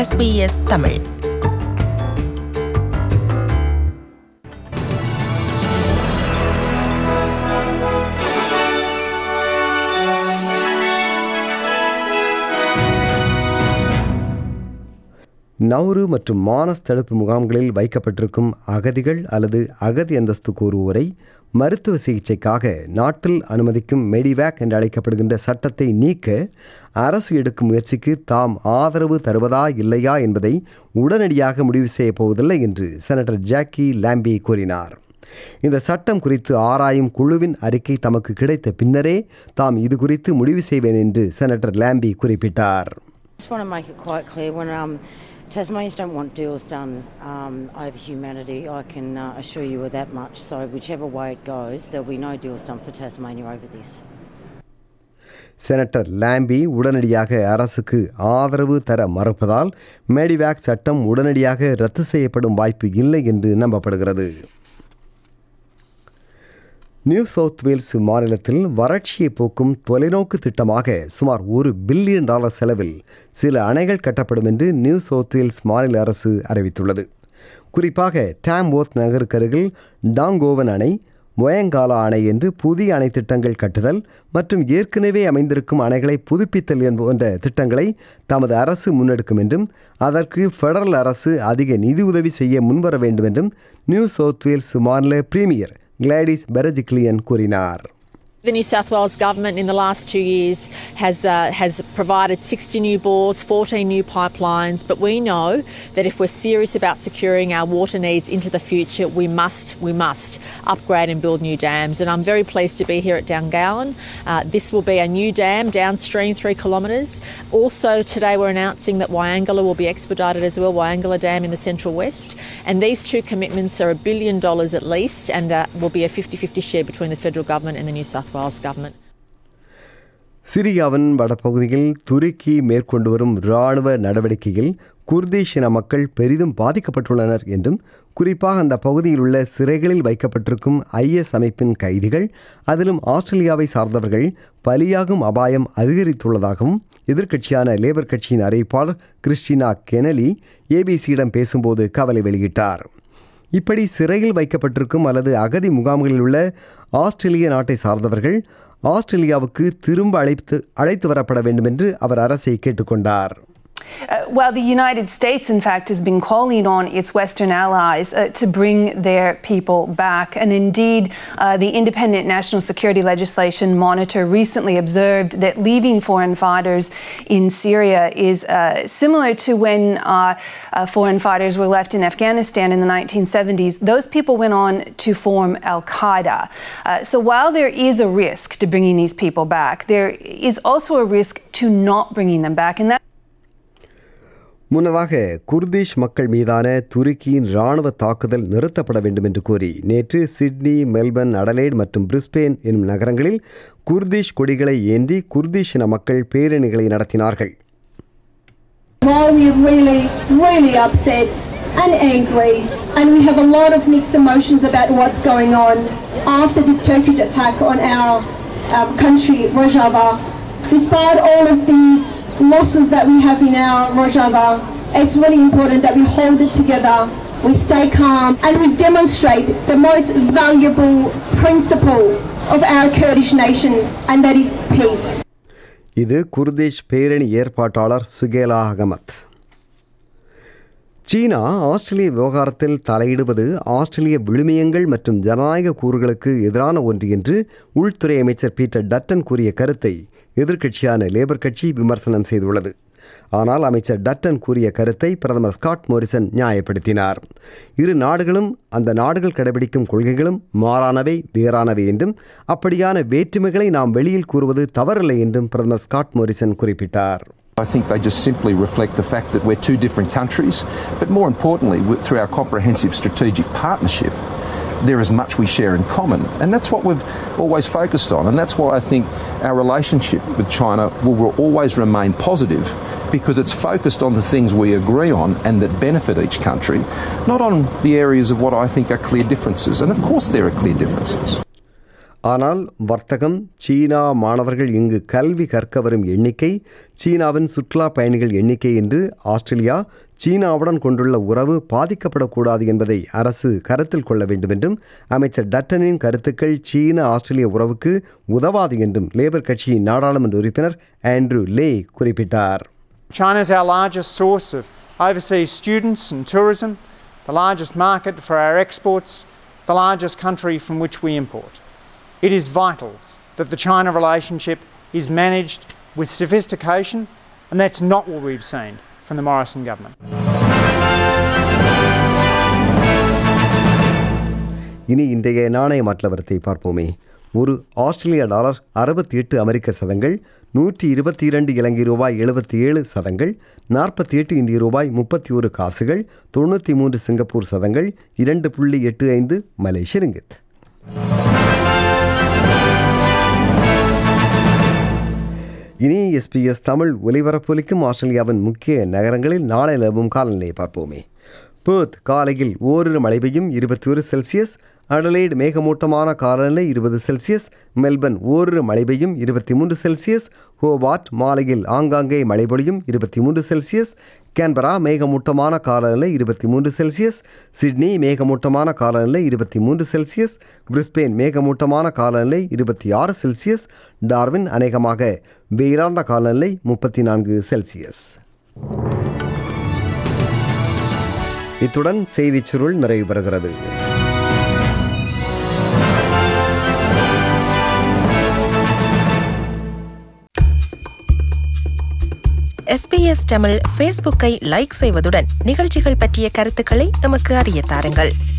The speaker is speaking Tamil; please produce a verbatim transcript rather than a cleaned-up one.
S B S Tamil. Nauru மற்றும் மானஸ் தடுப்பு முகாம்களில் வைக்கப்பட்டிருக்கும் அகதிகள் அல்லது அகதி அந்தஸ்து கோருவோரை மருத்துவ சிகிச்சைக்காக நாட்டில் அனுமதிக்கும் மெடிவேக் என்று அழைக்கப்படுகின்ற சட்டத்தை நீக்க அரசு எடுக்கும் முயற்சிக்கு தாம் ஆதரவு தருவதா இல்லையா என்பதை உடனடியாக முடிவு செய்யப் போவதில்லை என்று செனட்டர் ஜாக்கி லாம்பி கூறினார். இந்த சட்டம் குறித்து ஆராயும் குழுவின் அறிக்கை தமக்கு கிடைத்த பின்னரே தாம் இது குறித்து முடிவு செய்வேன் என்று செனட்டர் லாம்பி குறிப்பிட்டார். Tasmanians don't want deals done um, over humanity. I can uh, assure you of that much. So whichever way it goes, there'll be no deals done for Tasmania over this. Senator Lambie உடனடியாக அரசுக்கு ஆதரவு தர மறுப்பதால் மெடிவேக் சட்டம் உடனடியாக ரத்து செய்யப்படும் வாய்ப்பு இல்லை என்று நம்பப்படுகிறது. நியூ சவுத் வேல்ஸ் மாநிலத்தில் வறட்சியை போக்கும் தொலைநோக்கு திட்டமாக சுமார் ஒரு பில்லியன் டாலர் செலவில் சில அணைகள் கட்டப்படும் என்று நியூ சவுத் வேல்ஸ் மாநில அரசு அறிவித்துள்ளது. குறிப்பாக டாம்வோர்த் நகருக்கருகில் டாங்கோவன் அணை, மொயங்காலா அணை என்று புதிய அணை திட்டங்கள் கட்டுதல் மற்றும் ஏற்கனவே அமைந்திருக்கும் அணைகளை புதுப்பித்தல் போன்ற திட்டங்களை தமது அரசு முன்னெடுக்கும் என்றும் அதற்கு ஃபெடரல் அரசு அதிக நிதி உதவி செய்ய முன்வர வேண்டும் என்றும் நியூ சவுத் வேல்ஸ் மாநில பிரீமியர் Gladys Berejiklian கூறினார். The New South Wales government in the last two years has uh, has provided sixty new bores, fourteen new pipelines, but we know that if we're serious about securing our water needs into the future, we must we must upgrade and build new dams. And I'm very pleased to be here at Dungowan. Uh, this will be a new dam downstream three kilometres. Also today we're announcing that Wyangala will be expedited as well, Wyangala Dam in the Central West. And these two commitments are a billion dollars at least, and uh, will be a fifty-fifty share between the federal government and the New South Wales government. சிரியாவின் வடபகுதியில் துருக்கி மேற்கொண்டு வரும் இராணுவ நடவடிக்கையில் குர்திஷ் இன மக்கள் பெரிதும் பாதிக்கப்பட்டுள்ளனர் என்றும் குறிப்பாக அந்த பகுதியில் உள்ள சிறைகளில் வைக்கப்பட்டிருக்கும் ஐஎஸ் அமைப்பின் கைதிகள் அதிலும் ஆஸ்திரேலியாவை சார்ந்தவர்கள் பலியாகும் அபாயம் அதிகரித்துள்ளதாகவும் எதிர்க்கட்சியான லேபர் கட்சியின் அறிவிப்பாளர் கிறிஸ்டினா கெனலி ஏபிசியிடம் பேசும்போது கவலை வெளியிட்டார். இப்படி சிறையில் வைக்கப்பட்டிருக்கும் அல்லது அகதி முகாம்களில் உள்ள ஆஸ்திரேலிய நாட்டை சார்ந்தவர்கள் ஆஸ்திரேலியாவுக்கு திரும்ப அழைத்து அழைத்து வரப்பட வேண்டும் என்று அவர் அரசை கேட்டுக்கொண்டார். Uh, well, the United States, in fact, has been calling on its Western allies uh, to bring their people back. And indeed, uh, the Independent National Security Legislation Monitor recently observed that leaving foreign fighters in Syria is uh, similar to when uh, uh, foreign fighters were left in Afghanistan in the nineteen seventies. Those people went on to form Al-Qaeda. Uh, so while there is a risk to bringing these people back, there is also a risk to not bringing them back. And that முன்னதாக குர்திஷ் மக்கள் மீதான துருக்கியின் இராணுவ தாக்குதல் நிறுத்தப்பட வேண்டும் என்று கோரி நேற்று சிட்னி, மெல்பர்ன், அடலைட் மற்றும் பிரிஸ்பேன் என்னும் நகரங்களில் குர்திஷ் கொடிகளை ஏந்தி குர்திஷ் இன மக்கள் பேரணிகளை நடத்தினார்கள். While we are really, really upset and angry, and we have a lot of mixed emotions about what's going on after the Turkish attack on our um, country, Rojava, despite all of these losses that we have in our Rojava, it's really important that we hold it together, we stay calm, and we demonstrate the most valuable principle of our Kurdish nation, and that is peace. இது குர்திஷ் பேரணி ஏற்பாட்டாளர் சுகேலா அகமத். சீனா ஆஸ்திரேலிய விவகாரத்தில் தலையிடுவது ஆஸ்திரேலிய விழுமியங்கள் மற்றும் ஜனநாயக கூறுகளுக்கு எதிரான ஒன்று என்று உள்துறை அமைச்சர் பீட்டர் டட்டன் கூறிய கருத்தை எதிர்க்கட்சியான லேபர் கட்சி விமர்சனம் செய்துள்ளது. ஆனால் அமைச்சர் டட்டன் கூறிய கருத்தை பிரதமர் ஸ்காட் மோரிசன் நியாயப்படுத்தினார். இரு நாடுகளும் அந்த நாடுகள் கடைபிடிக்கும் கொள்கைகளும் மாறானவை, வேறானவை என்றும் அப்படியான வேற்றுமைகளை நாம் வெளியில் கூறுவது தவறில்லை என்றும் பிரதமர் ஸ்காட் மோரிசன் குறிப்பிட்டார். I think they just simply reflect the fact that we're two different countries, but more importantly, through our comprehensive strategic partnership, there is much we share in common, and that's what we've always focused on, and that's why I think our relationship with China will, will always remain positive, because it's focused on the things we agree on and that benefit each country, not on the areas of what I think are clear differences, and of course there are clear differences. ஆனால் வர்த்தகம், சீனா மாணவர்கள் இங்கு கல்வி கற்க வரும் எண்ணிக்கை, சீனாவின் சுற்றுலா பயணிகள் எண்ணிக்கை என்று ஆஸ்திரேலியா சீனாவுடன் கொண்டுள்ள உறவு பாதிக்கப்படக்கூடாது என்பதை அரசு கருத்தில் கொள்ள வேண்டும் என்றும் அமைச்சர் டட்டனின் கருத்துக்கள் சீன ஆஸ்திரேலிய உறவுக்கு உதவாது என்றும் லேபர் கட்சியின் நாடாளுமன்ற உறுப்பினர் ஆண்ட்ரூ லே குறிப்பிட்டார். China is our largest source of overseas students and tourism, the largest market for our exports, the largest country from which we import. It is vital that the China relationship is managed with sophistication, and that's not what we've seen from the Morrison government. இனி இன்றைய நாணய மாற்றவரத்தை பார்ப்போமே. ஒரு ஆஸ்திரேலிய டாலர் அறுபத்தி எட்டு அமெரிக்க சதங்கள், நூற்றி இருபத்தி இரண்டு இலங்கை ரூபாய் எழுபத்தி ஏழு சதங்கள், நாற்பத்தி எட்டு இந்திய ரூபாய் முப்பத்தி ஒரு காசுகள், தொண்ணூற்றி மூன்று சிங்கப்பூர் சதங்கள், இரண்டு புள்ளி எட்டு ஐந்து மலேசிய ரிங்கித். இனி எஸ்பிஎஸ் தமிழ் ஒலிபரப்பொலிக்கும் ஆஸ்திரேலியாவின் முக்கிய நகரங்களில் நாளை நிலவும் காலநிலையை பார்ப்போமே. பெர்த் காலையில் ஓரிரு மழை பெய்யும் இருபத்தி ஒரு செல்சியஸ், அடலைட் மேகமூட்டமான காலநிலை இருபது செல்சியஸ், மெல்பர்ன் ஓரிரு மழை பெய்யும் இருபத்தி மூன்று செல்சியஸ், ஹோபார்ட் மாலையில் ஆங்காங்கே மழை பொழியும் இருபத்தி மூன்று செல்சியஸ், கேன்பரா மேகமூட்டமான காலநிலை இருபத்தி மூன்று செல்சியஸ், சிட்னி மேகமூட்டமான காலநிலை இருபத்தி மூன்று செல்சியஸ், பிரிஸ்பேன் மேகமூட்டமான காலநிலை இருபத்தி ஆறு செல்சியஸ், டார்வின் அநேகமாக வெயிலார்ந்த காலநிலை முப்பத்தி நான்கு செல்சியஸ். இத்துடன் செய்திச் சுருள் நிறைவு பெறுகிறது. எஸ்பிஎஸ் தமிழ் ஃபேஸ்புக்கை லைக் செய்வதுடன் நிகழ்ச்சிகள் பற்றிய கருத்துக்களை எமக்கு அறிய தாருங்கள்.